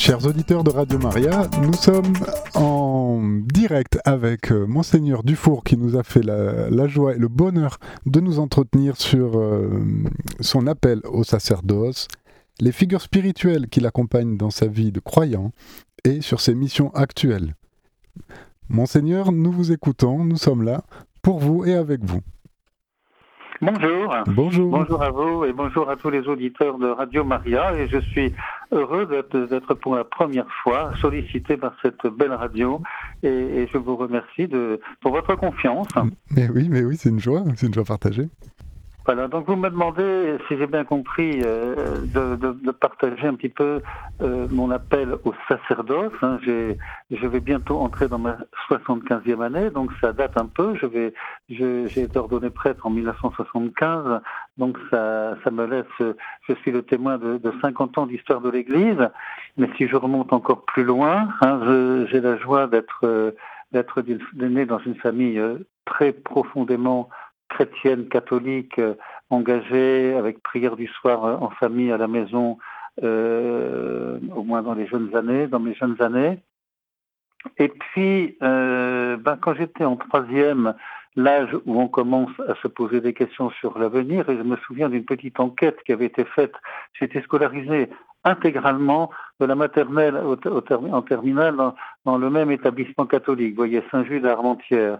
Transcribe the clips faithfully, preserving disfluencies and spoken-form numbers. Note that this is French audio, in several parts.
Chers auditeurs de Radio Maria, nous sommes en direct avec euh, Monseigneur Dufour qui nous a fait la, la joie et le bonheur de nous entretenir sur euh, son appel au sacerdoce, les figures spirituelles qui l'accompagnent dans sa vie de croyant et sur ses missions actuelles. Monseigneur, nous vous écoutons, nous sommes là pour vous et avec vous. Bonjour. Bonjour. Bonjour à vous et bonjour à tous les auditeurs de Radio Maria. Et je suis heureux d'être, d'être pour la première fois sollicité par cette belle radio. Et, et je vous remercie de, pour votre confiance. Mais oui, mais oui, c'est une joie, c'est une joie partagée. Voilà, donc vous me demandez, si j'ai bien compris, euh, de, de, de partager un petit peu euh, mon appel au sacerdoce. Hein. J'ai, je vais bientôt entrer dans ma soixante-quinzième année, donc ça date un peu. Je vais, je, j'ai été ordonné prêtre en dix-neuf cent soixante-quinze, donc ça, ça me laisse, je suis le témoin de, de cinquante ans d'histoire de l'Église. Mais si je remonte encore plus loin, hein, je, j'ai la joie d'être, euh, d'être né dans une famille euh, très profondément chrétienne, catholique, euh, engagée avec prière du soir euh, en famille à la maison, euh, au moins dans les jeunes années, dans mes jeunes années. Et puis, euh, ben, quand j'étais en troisième, l'âge où on commence à se poser des questions sur l'avenir, et je me souviens d'une petite enquête qui avait été faite, j'étais scolarisé intégralement de la maternelle au, au, en terminale dans, dans le même établissement catholique, vous voyez, Saint-Jude à Armentières.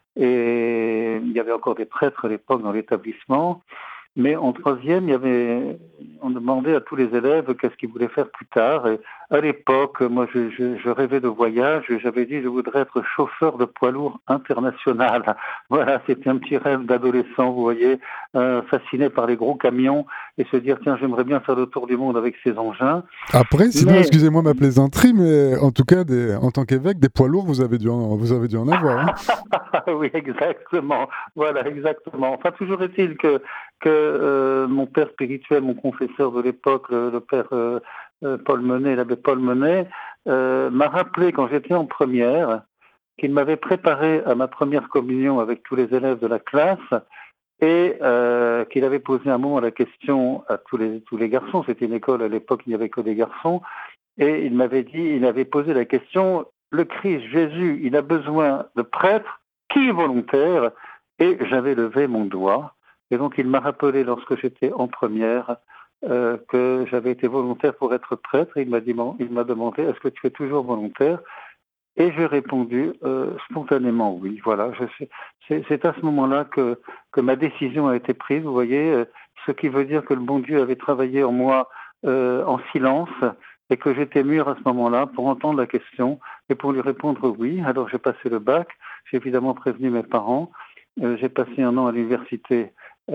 Et il y avait encore des prêtres à l'époque dans l'établissement. Mais en troisième, il y avait, on demandait à tous les élèves qu'est-ce qu'ils voulaient faire plus tard. Et à l'époque, moi, je, je, je rêvais de voyage. J'avais dit, je voudrais être chauffeur de poids lourd international. Voilà, c'était un petit rêve d'adolescent, vous voyez, euh, fasciné par les gros camions et se dire, tiens, j'aimerais bien faire le tour du monde avec ces engins. Après, sinon, mais... excusez-moi ma plaisanterie, mais en tout cas, des, en tant qu'évêque, des poids lourds, vous avez dû en, vous avez dû en avoir. Hein. Oui, exactement. Voilà, exactement. Enfin, toujours est-il que que euh, mon père spirituel, mon confesseur de l'époque, le, le père euh, euh, Paul Menet, l'abbé Paul Menet, euh, m'a rappelé quand j'étais en première qu'il m'avait préparé à ma première communion avec tous les élèves de la classe et euh, qu'il avait posé un moment la question à tous les tous les garçons. C'était une école à l'époque, il n'y avait que des garçons, et il m'avait dit, il avait posé la question: le Christ Jésus, il a besoin de prêtres, qui est volontaire? Et j'avais levé mon doigt. Et donc, il m'a rappelé, lorsque j'étais en première, euh, que j'avais été volontaire pour être prêtre. Et il m'a, dit, il m'a demandé, est-ce que tu es toujours volontaire? Et j'ai répondu euh, spontanément oui. Voilà, je sais, c'est, c'est à ce moment-là que, que ma décision a été prise. Vous voyez, euh, ce qui veut dire que le bon Dieu avait travaillé en moi euh, en silence et que j'étais mûr à ce moment-là pour entendre la question et pour lui répondre oui. Alors, j'ai passé le bac. J'ai évidemment prévenu mes parents. Euh, j'ai passé un an à l'université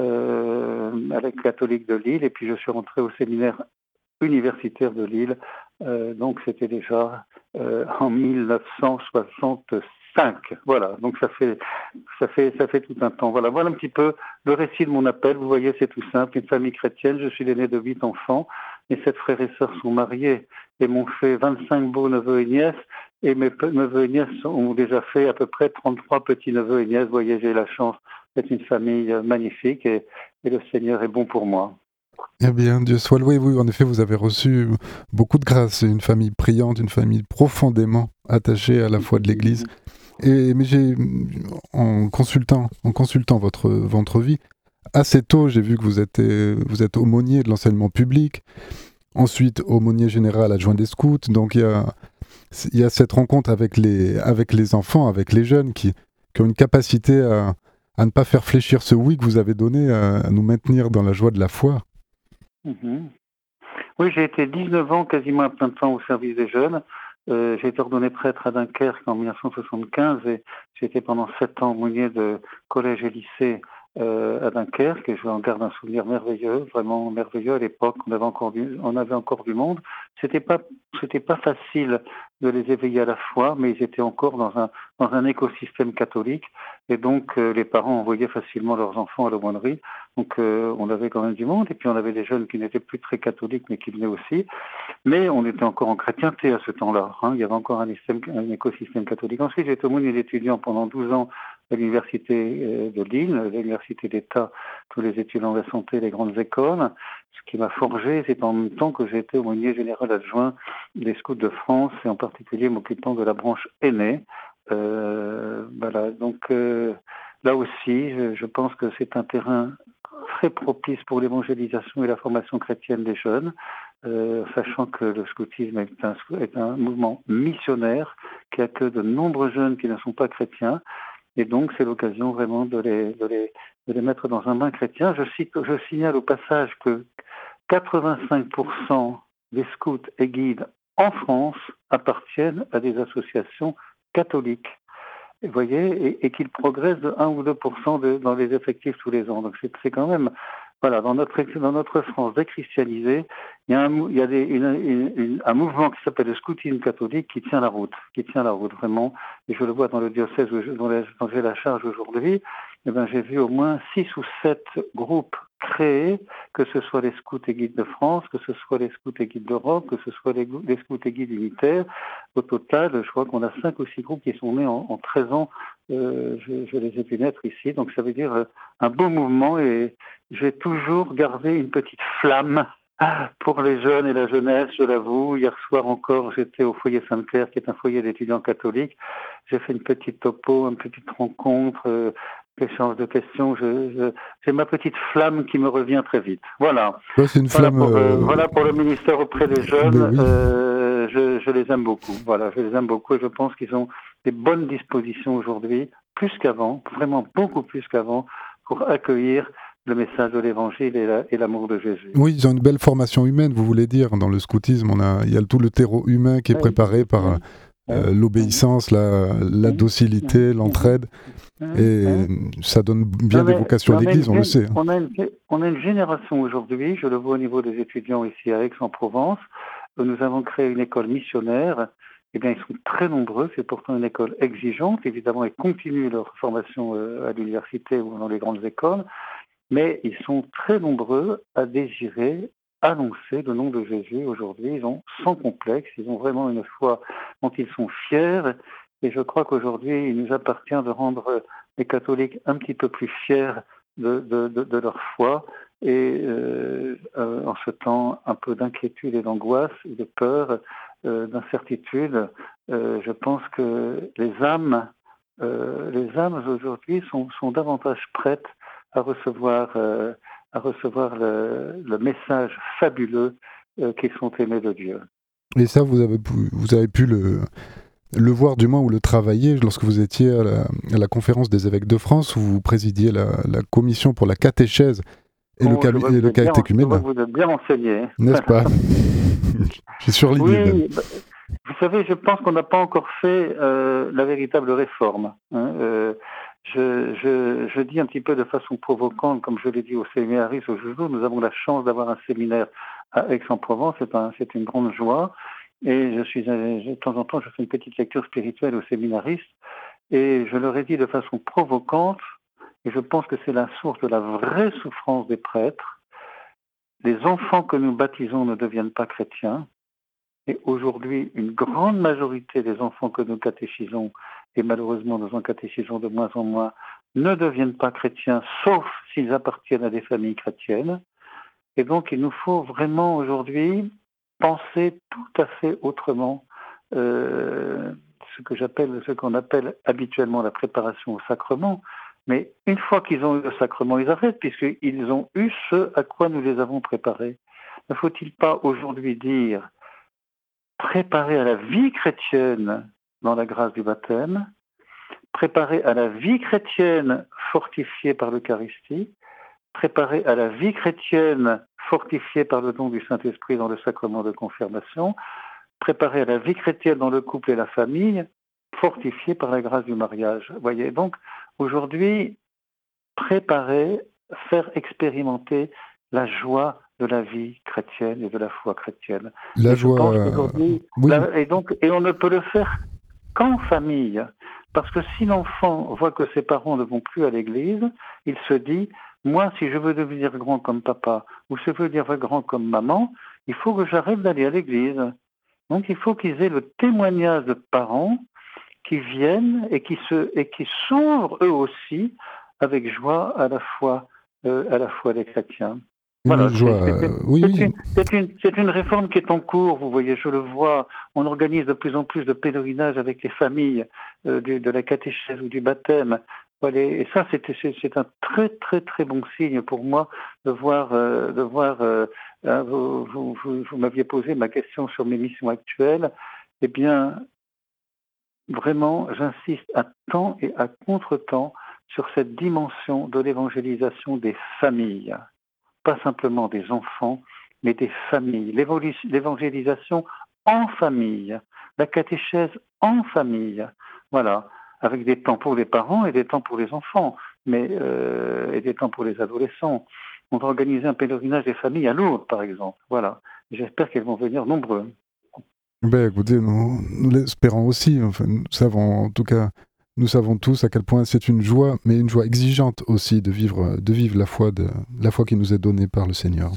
Euh, à la catholique de Lille, et puis je suis rentré au séminaire universitaire de Lille, euh, donc c'était déjà euh, en dix-neuf cent soixante-cinq. Voilà, donc ça fait, ça fait, ça fait tout un temps. Voilà, voilà un petit peu le récit de mon appel. Vous voyez, c'est tout simple, une famille chrétienne, je suis l'aîné de huit enfants, mes sept frères et sœurs sont mariés et m'ont fait vingt-cinq beaux neveux et nièces, et mes neveux et nièces ont déjà fait à peu près trente-trois petits neveux et nièces. Vous voyez, j'ai la chance d'être une famille magnifique, et, et le Seigneur est bon pour moi. Eh bien, Dieu soit loué. Oui, en effet, vous avez reçu beaucoup de grâce. Une famille priante, une famille profondément attachée à la foi de l'Église. Et mais j'ai, en consultant, en consultant votre votre vie, assez tôt, j'ai vu que vous êtes vous êtes aumônier de l'enseignement public. Ensuite, aumônier général adjoint des scouts. Donc il y a il y a cette rencontre avec les avec les enfants, avec les jeunes qui qui ont une capacité à à ne pas faire fléchir ce oui que vous avez donné, à, à nous maintenir dans la joie de la foi. Mmh. Oui, j'ai été dix-neuf ans quasiment à plein temps au service des jeunes. Euh, j'ai été ordonné prêtre à Dunkerque en dix-neuf cent soixante-quinze et j'ai été pendant sept ans aumônier de collège et lycée euh, à Dunkerque, et je en garde un souvenir merveilleux, vraiment merveilleux. À l'époque, on avait encore du, on avait encore du monde. C'était pas, c'était pas facile de les éveiller à la foi, mais ils étaient encore dans un dans un écosystème catholique, et donc euh, les parents envoyaient facilement leurs enfants à l'aumônerie. Donc euh, on avait quand même du monde, et puis on avait des jeunes qui n'étaient plus très catholiques, mais qui venaient aussi. Mais on était encore en chrétienté à ce temps-là. Hein. Il y avait encore un, système, un écosystème catholique. Ensuite, j'ai été aumônier d'étudiants pendant douze ans à l'université de Lille, l'université d'État, tous les étudiants de la santé, les grandes écoles. ce qui m'a forgé, c'est en même temps que j'ai été aumônier général adjoint des Scouts de France, et en particulier m'occupant de la branche aînée. Euh, voilà, donc euh, là aussi, je, je pense que c'est un terrain très propice pour l'évangélisation et la formation chrétienne des jeunes, euh, sachant que le scoutisme est un, est un mouvement missionnaire qui accueille de nombreux jeunes qui ne sont pas chrétiens, et donc c'est l'occasion vraiment de les, de les, de les mettre dans un bain chrétien. Je, cite, je signale au passage que quatre-vingt-cinq pour cent des scouts et guides en France appartiennent à des associations catholiques. Vous voyez, et, et qu'ils progressent de un ou deux pour cent de, dans les effectifs tous les ans. Donc c'est, c'est quand même, voilà, dans notre, dans notre France déchristianisée, il y a, un, il y a des, une, une, une, un mouvement qui s'appelle le scoutisme catholique qui tient la route, qui tient la route vraiment, et je le vois dans le diocèse où je, dont, la, dont j'ai la charge aujourd'hui. Eh ben, j'ai vu au moins six ou sept groupes créés, que ce soit les scouts et guides de France, que ce soit les scouts et guides d'Europe, que ce soit les, les scouts et guides unitaires. Au total, je crois qu'on a cinq ou six groupes qui sont nés en, en treize ans. Euh, je, je les ai vus naître ici, donc ça veut dire euh, un beau mouvement, et j'ai toujours gardé une petite flamme pour les jeunes et la jeunesse, je l'avoue. Hier soir encore, j'étais au foyer Sainte-Claire, qui est un foyer d'étudiants catholiques. J'ai fait une petite topo, une petite rencontre, euh, échange de questions. Je, je, j'ai ma petite flamme qui me revient très vite. Voilà. Ouais, c'est une Voilà flamme. pour, euh, euh, voilà pour le ministère auprès des Mais jeunes. oui. Euh, je, je les aime beaucoup. Voilà, je les aime beaucoup, et je pense qu'ils ont des bonnes dispositions aujourd'hui, plus qu'avant, vraiment beaucoup plus qu'avant, pour accueillir le message de l'Évangile et, la, et l'amour de Jésus. Oui, ils ont une belle formation humaine, vous voulez dire. Dans le scoutisme, on a, il y a tout le terreau humain qui est préparé par euh, l'obéissance, la, la docilité, l'entraide. Et ça donne bien non, des vocations à l'Église, on une, le sait. Hein. On a, une, on a une génération aujourd'hui, je le vois au niveau des étudiants ici à Aix-en-Provence, où nous avons créé une école missionnaire. Eh bien, ils sont très nombreux, c'est pourtant une école exigeante. Évidemment, ils continuent leur formation à l'université ou dans les grandes écoles, mais ils sont très nombreux à désirer annoncer le nom de Jésus aujourd'hui. Ils ont sans complexe, ils ont vraiment une foi dont ils sont fiers. Et je crois qu'aujourd'hui, il nous appartient de rendre les catholiques un petit peu plus fiers de, de, de, de leur foi. Et euh, euh, en ce temps un peu d'inquiétude et d'angoisse, et de peur, euh, d'incertitude, euh, je pense que les âmes, euh, les âmes aujourd'hui sont, sont davantage prêtes à recevoir, euh, à recevoir le, le message fabuleux euh, qu'ils sont aimés de Dieu. Et ça, vous avez pu, vous avez pu le, le voir du moins ou le travailler lorsque vous étiez à la, à la conférence des évêques de France, où vous présidiez la, la commission pour la catéchèse et Oh, le, et le catéchumène. Vous êtes bien renseigné. N'est-ce pas? Je suis surligné. Oui, bah, vous savez, je pense qu'on n'a pas encore fait euh, la véritable réforme. Hein. Euh, je, je, je dis un petit peu de façon provocante, comme je l'ai dit aux séminaristes aujourd'hui, nous avons la chance d'avoir un séminaire à Aix-en-Provence, c'est, un, c'est une grande joie. Et je suis, de temps en temps, je fais une petite lecture spirituelle aux séminaristes, et je leur ai dit de façon provocante, et je pense que c'est la source de la vraie souffrance des prêtres, les enfants que nous baptisons ne deviennent pas chrétiens, et aujourd'hui, une grande majorité des enfants que nous catéchisons, et malheureusement nous en catéchisons de moins en moins, ne deviennent pas chrétiens, sauf s'ils appartiennent à des familles chrétiennes. Et donc, il nous faut vraiment aujourd'hui penser tout à fait autrement euh, ce que j'appelle, ce qu'on appelle habituellement la préparation au sacrement. Mais une fois qu'ils ont eu le sacrement, ils arrêtent, puisqu'ils ont eu ce à quoi nous les avons préparés. Ne faut-il pas aujourd'hui dire préparer à la vie chrétienne dans la grâce du baptême, préparer à la vie chrétienne fortifiée par l'Eucharistie, préparer à la vie chrétienne fortifiée par le don du Saint-Esprit dans le sacrement de confirmation, préparer à la vie chrétienne dans le couple et la famille, fortifiée par la grâce du mariage. Vous voyez, donc aujourd'hui, préparer, faire expérimenter la joie de la vie chrétienne et de la foi chrétienne. La et joie. Je pense qu'aujourd'hui, oui. la, et donc, et on ne peut le faire qu'en famille, parce que si l'enfant voit que ses parents ne vont plus à l'église, il se dit, moi, si je veux devenir grand comme papa, ou si je veux devenir grand comme maman, il faut que j'arrête d'aller à l'église. Donc, il faut qu'ils aient le témoignage de parents qui viennent et qui se et qui s'ouvrent eux aussi avec joie à la foi, euh, à la foi des chrétiens. Une Voilà, c'est joie, c'est euh, une, oui, c'est oui. une, c'est une, c'est une réforme qui est en cours, vous voyez, je le vois. On organise de plus en plus de pèlerinages avec les familles euh, du- de la catéchèse ou du baptême. Voilà, et ça, c'est c'est- c'est un très très très bon signe pour moi de voir, euh, de voir. euh, hein, vous vous, vous, vous m'aviez posé ma question sur mes missions actuelles. Eh bien, vraiment, j'insiste à temps et à contre-temps sur cette dimension de l'évangélisation des familles, pas simplement des enfants, mais des familles. L'évolu- L'évangélisation en famille, la catéchèse en famille, voilà, avec des temps pour les parents et des temps pour les enfants, mais euh, et des temps pour les adolescents. On va organiser un pèlerinage des familles à Lourdes, par exemple. Voilà. J'espère qu'elles vont venir nombreux. Ben, écoutez, nous, nous l'espérons aussi. Enfin, nous savons, en tout cas, nous savons tous à quel point c'est une joie, mais une joie exigeante aussi de vivre, de vivre la foi, de, la foi qui nous est donnée par le Seigneur.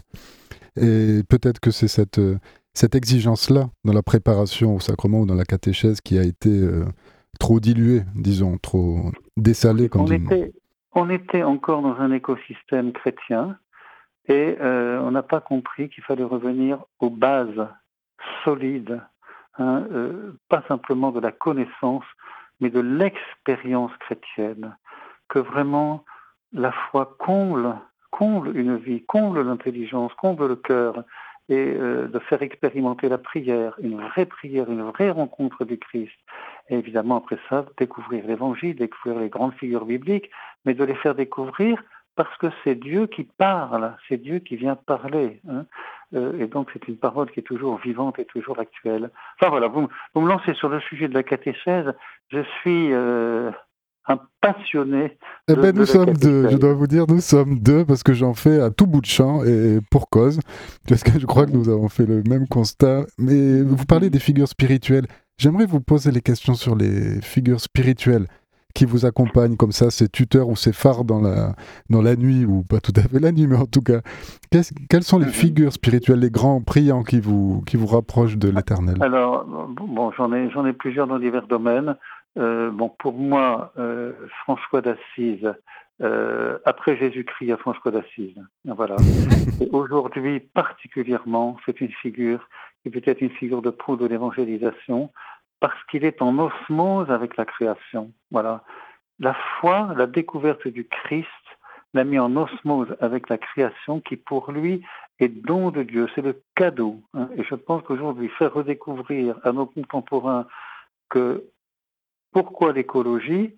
Et peut-être que c'est cette, euh, cette exigence-là, dans la préparation au sacrement ou dans la catéchèse, qui a été euh, trop diluée, disons, trop dessalée, comme On dit. était, on était encore dans un écosystème chrétien et euh, on n'a pas compris qu'il fallait revenir aux bases solides, hein, euh, pas simplement de la connaissance, mais de l'expérience chrétienne, que vraiment la foi comble, comble une vie, comble l'intelligence, comble le cœur, et euh, de faire expérimenter la prière, une vraie prière, une vraie rencontre du Christ. Et évidemment, après ça, découvrir l'Évangile, découvrir les grandes figures bibliques, mais de les faire découvrir parce que c'est Dieu qui parle, c'est Dieu qui vient parler. Hein. Euh, et donc c'est une parole qui est toujours vivante et toujours actuelle. Enfin voilà, vous, vous me lancez sur le sujet de la catéchèse. Je suis euh, un passionné Eh de, ben, de nous la sommes deux, je catéchèse. dois vous dire, nous sommes deux, parce que j'en fais à tout bout de champ, et pour cause, parce que je crois que nous avons fait le même constat. Mais vous parlez des figures spirituelles. J'aimerais vous poser les questions sur les figures spirituelles qui vous accompagnent comme ça, ces tuteurs ou ces phares dans la, dans la nuit, ou pas tout à fait la nuit, mais en tout cas, qu'est-ce- quelles sont les Mhm. figures spirituelles, les grands priants qui vous, qui vous rapprochent de l'Éternel? Alors, bon, j'en ai, j'en ai plusieurs dans divers domaines. Euh, bon, pour moi, euh, François d'Assise, euh, après Jésus-Christ, il y a François d'Assise. Voilà. Et aujourd'hui, particulièrement, c'est une figure qui peut être une figure de proue de l'évangélisation parce qu'il est en osmose avec la création. Voilà. La foi, la découverte du Christ, l'a mis en osmose avec la création qui, pour lui, est don de Dieu. C'est le cadeau. Hein. Et je pense qu'aujourd'hui, faire redécouvrir à nos contemporains que pourquoi l'écologie,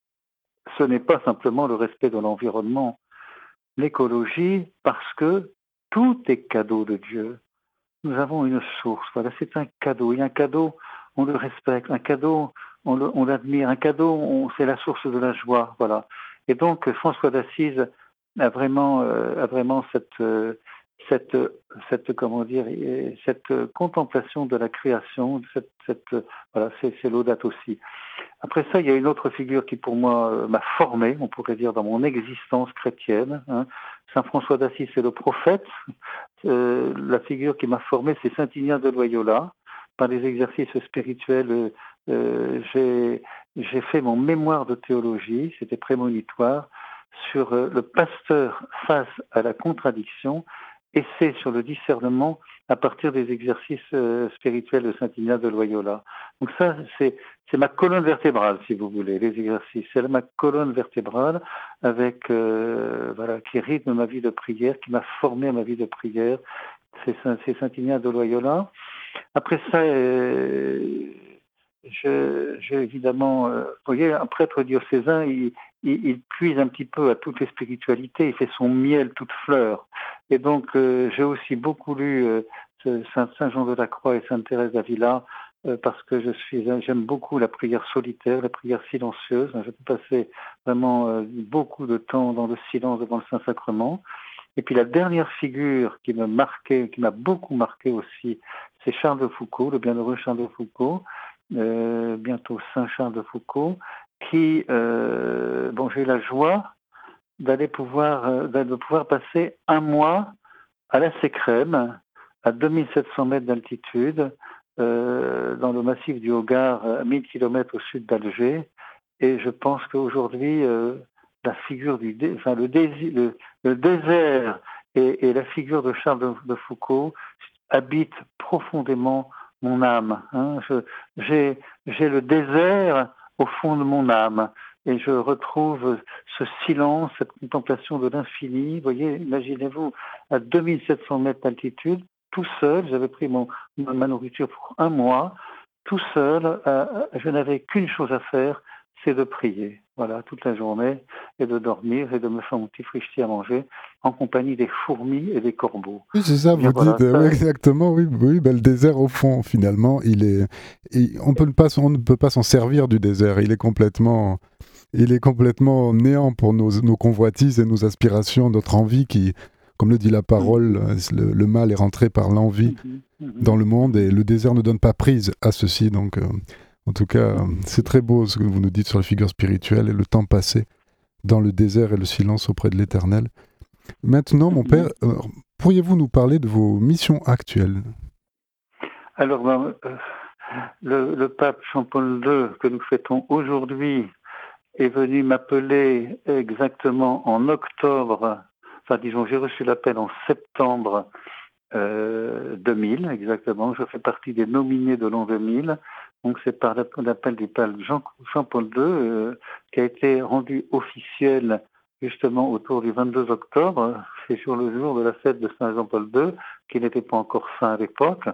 ce n'est pas simplement le respect de l'environnement. L'écologie, parce que tout est cadeau de Dieu. Nous avons une source. Voilà, c'est un cadeau. Et un cadeau, on le respecte. Un cadeau, on, le, on l'admire. Un cadeau, on, c'est la source de la joie. Voilà. Et donc, François d'Assise a vraiment, euh, a vraiment cette, euh, cette, cette, comment dire, cette contemplation de la création. Cette, cette, voilà, c'est, c'est l'audate aussi. Après ça, il y a une autre figure qui, pour moi, euh, m'a formé, on pourrait dire, dans mon existence chrétienne. Hein. Saint François d'Assise, c'est le prophète. Euh, la figure qui m'a formé, c'est Saint Ignaz de Loyola. Par les exercices spirituels, euh, euh, j'ai, j'ai fait mon mémoire de théologie, c'était prémonitoire, sur euh, le pasteur face à la contradiction, et c'est sur le discernement à partir des exercices euh, spirituels de Saint Ignaz de Loyola. Donc ça, c'est, c'est ma colonne vertébrale, si vous voulez, les exercices. C'est ma colonne vertébrale avec, euh, voilà, qui rythme ma vie de prière, qui m'a formé à ma vie de prière. C'est Saint, c'est Saint Ignaz de Loyola. Après ça, euh, je, j'ai évidemment, euh, vous voyez, un prêtre diocésain, il, il, il puise un petit peu à toutes les spiritualités, il fait son miel toute fleur. Et donc, euh, j'ai aussi beaucoup lu euh, Saint, Saint Jean de la Croix et Sainte Thérèse d'Avila, euh, parce que je suis, j'aime beaucoup la prière solitaire, la prière silencieuse. Je peux passer vraiment euh, beaucoup de temps dans le silence devant le Saint-Sacrement. Et puis la dernière figure qui me marquait, qui m'a beaucoup marqué aussi, c'est Charles de Foucault, le bienheureux Charles de Foucault, euh, bientôt Saint Charles de Foucault, qui, euh, bon, j'ai eu la joie d'aller pouvoir, euh, de pouvoir passer un mois à la Sécrème, à deux mille sept cents mètres d'altitude, euh, dans le massif du Hogar, à mille kilomètres au sud d'Alger. Et je pense qu'aujourd'hui, euh, la figure du, dé, enfin le, désir, le, le désert Et, et la figure de Charles de, de Foucault habite profondément mon âme. Hein. Je, j'ai, j'ai le désert au fond de mon âme. Et je retrouve ce silence, cette contemplation de l'infini. Vous voyez, imaginez-vous, à deux mille sept cents mètres d'altitude, tout seul, j'avais pris mon, ma nourriture pour un mois, tout seul, euh, je n'avais qu'une chose à faire, c'est de prier, voilà, toute la journée, et de dormir, et de me faire mon petit frichti à manger, en compagnie des fourmis et des corbeaux. Oui, c'est ça, Bien, vous voilà, dites, euh, ça... oui, exactement, oui, oui, ben, le désert au fond, finalement, il est, il, on, peut pas, on ne peut pas s'en servir du désert, il est complètement, il est complètement néant pour nos, nos convoitises et nos aspirations, notre envie qui, comme le dit la parole, mm-hmm. le, le mal est rentré par l'envie mm-hmm. Mm-hmm. dans le monde, et le désert ne donne pas prise à ceci, donc euh, en tout cas, mm-hmm. c'est très beau ce que vous nous dites sur la figure spirituelle et le temps passé dans le désert et le silence auprès de l'Éternel. Maintenant, mon père, euh, pourriez-vous nous parler de vos missions actuelles ? Alors, ben, euh, le, le pape Jean-Paul deux, que nous fêtons aujourd'hui, est venu m'appeler exactement en octobre, enfin disons, j'ai reçu l'appel en septembre euh, deux mille, exactement. Je fais partie des nominés de l'an deux mille. Donc c'est par l'appel du pape Jean, Jean-Paul deux euh, qui a été rendu officiel justement autour du vingt-deux octobre, c'est sur le jour de la fête de Saint Jean-Paul deux, qui n'était pas encore saint à l'époque.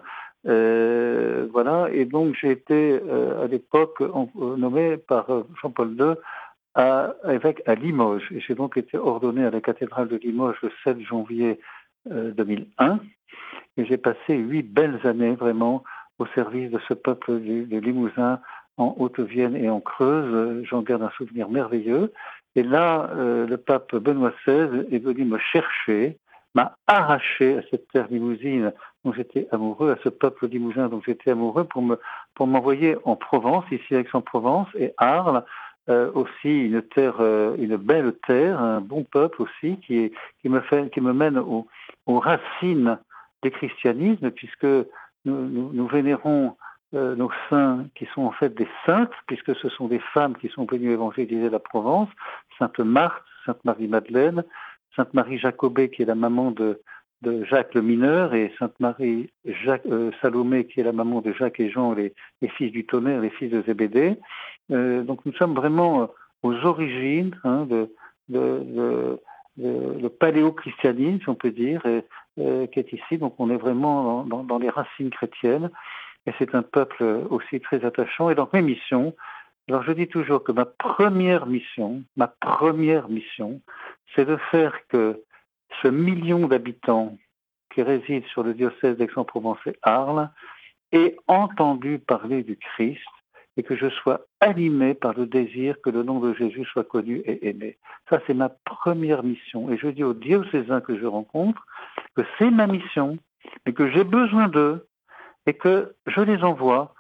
Euh, voilà, et donc j'ai été euh, à l'époque euh, nommé par euh, Jean-Paul deux à, évêque à Limoges. Et j'ai donc été ordonné à la cathédrale de Limoges le sept janvier euh, deux mille un. Et j'ai passé huit belles années vraiment au service de ce peuple du, de Limousin en Haute-Vienne et en Creuse. J'en garde un souvenir merveilleux. Et là, euh, le pape Benoît seize est venu me chercher, m'a arraché à cette terre limousine dont j'étais amoureux, à ce peuple limousin dont j'étais amoureux, pour me pour m'envoyer en Provence, ici à Aix-en-Provence, et Arles, euh, aussi une terre, euh, une belle terre, un bon peuple aussi, qui, est, qui, me, fait, qui me mène au, aux racines du christianisme, puisque nous, nous, nous vénérons euh, nos saints qui sont en fait des saintes, puisque ce sont des femmes qui sont venues évangéliser la Provence, Sainte Marthe, Sainte Marie-Madeleine, Sainte Marie Jacobée, qui est la maman de, de Jacques le mineur, et Sainte Marie Jacques, euh, Salomé, qui est la maman de Jacques et Jean, les, les fils du tonnerre, les fils de Zébédée. Euh, donc nous sommes vraiment aux origines hein, de, de, de, de le paléo-christianisme, si on peut dire, et, euh, qui est ici. Donc on est vraiment dans, dans, dans les racines chrétiennes, et c'est un peuple aussi très attachant. Et donc mes missions, alors je dis toujours que ma première mission, ma première mission, c'est de faire que ce million d'habitants qui résident sur le diocèse d'Aix-en-Provence et Arles ait entendu parler du Christ et que je sois animé par le désir que le nom de Jésus soit connu et aimé. Ça, c'est ma première mission. Et je dis aux diocésains que je rencontre que c'est ma mission, mais que j'ai besoin d'eux et que je les envoie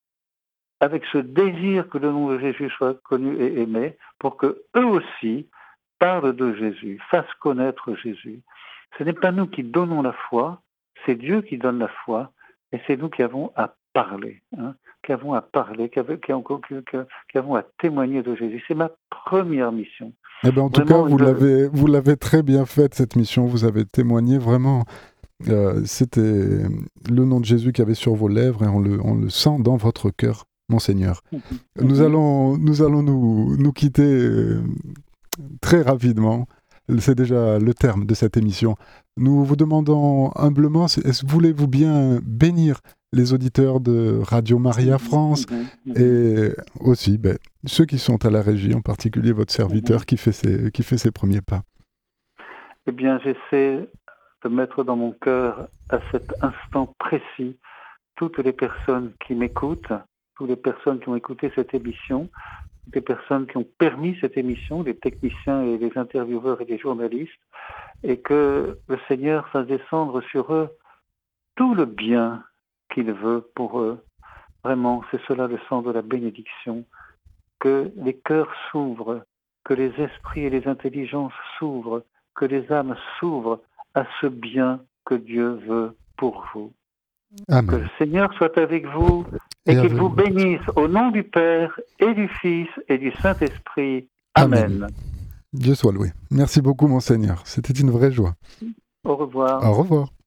avec ce désir que le nom de Jésus soit connu et aimé, pour que eux aussi parlent de Jésus, fassent connaître Jésus. Ce n'est pas nous qui donnons la foi, c'est Dieu qui donne la foi, et c'est nous qui avons à parler, hein, qui avons à parler, qui avons, qui, avons, qui, qui avons à témoigner de Jésus. C'est ma première mission. Eh ben, en tout vraiment, cas, vous, je... l'avez, vous l'avez très bien faite, cette mission. Vous avez témoigné vraiment. Euh, c'était le nom de Jésus qui avait sur vos lèvres, et on le, on le sent dans votre cœur. Monseigneur. Mmh. Nous allons, nous, allons nous, nous quitter euh, très rapidement. C'est déjà le terme de cette émission. Nous vous demandons humblement, est-ce, voulez-vous bien bénir les auditeurs de Radio Maria France mmh. et aussi ben, ceux qui sont à la régie, en particulier votre serviteur mmh. qui, fait ses, qui fait ses premiers pas? Eh bien, j'essaie de mettre dans mon cœur, à cet instant précis, toutes les personnes qui m'écoutent, toutes les personnes qui ont écouté cette émission, toutes les personnes qui ont permis cette émission, les techniciens et les intervieweurs et les journalistes, et que le Seigneur fasse descendre sur eux tout le bien qu'il veut pour eux. Vraiment, c'est cela le sens de la bénédiction. Que les cœurs s'ouvrent, que les esprits et les intelligences s'ouvrent, que les âmes s'ouvrent à ce bien que Dieu veut pour vous. Amen. Que le Seigneur soit avec vous et, et qu'il vous bénisse au nom du Père et du Fils et du Saint-Esprit. Amen. Amen. Dieu soit loué. Merci beaucoup, Monseigneur. C'était une vraie joie. Au revoir. Au revoir.